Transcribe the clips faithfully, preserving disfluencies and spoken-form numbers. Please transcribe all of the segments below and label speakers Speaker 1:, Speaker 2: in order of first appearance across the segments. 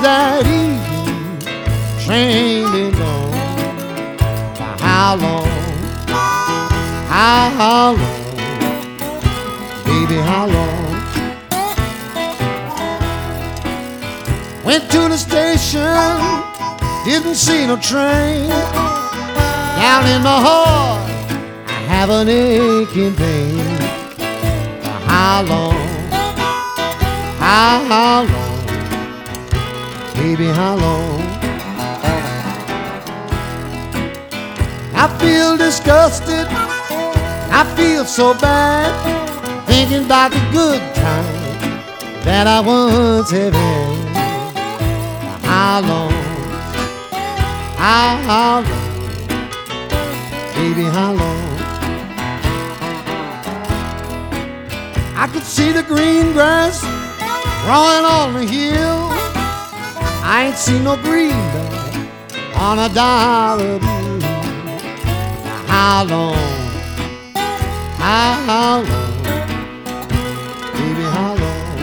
Speaker 1: that evening train been gone? For how long? How, how long? Baby, how long? Went to the station, didn't see no train. Down in my heart, I have an aching pain. For how long? How, how long? Baby, how long? I feel disgusted, I feel so bad, thinking about the good times that I once have had. How long? How, how long? Baby, how long? I could see the green grass growing on the hill. I ain't seen no greenback on a dollar bill. How long? How, how long? Baby, how long?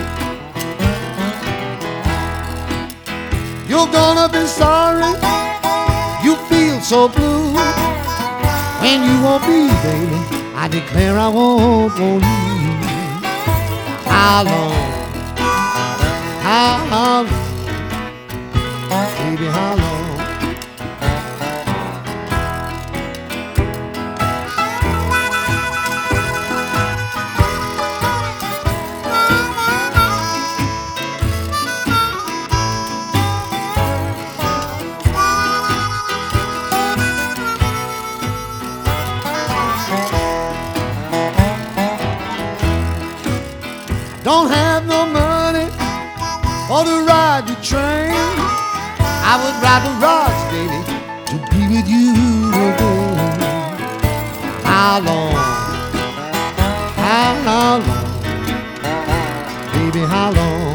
Speaker 1: You're gonna be sorry, you feel so blue. When you won't be, baby, I declare I won't want you. How long? How, how long? Baby, how long? Don't have no money for to ride the train. I would ride the rods, baby, to be with you again. How long? How, how long? Baby, how long?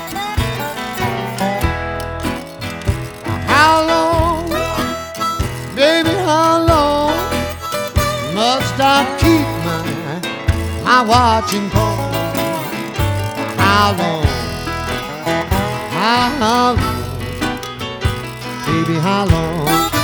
Speaker 1: How long? Baby, how long must I keep my, my watching call? How long? How, how long? Baby, how long?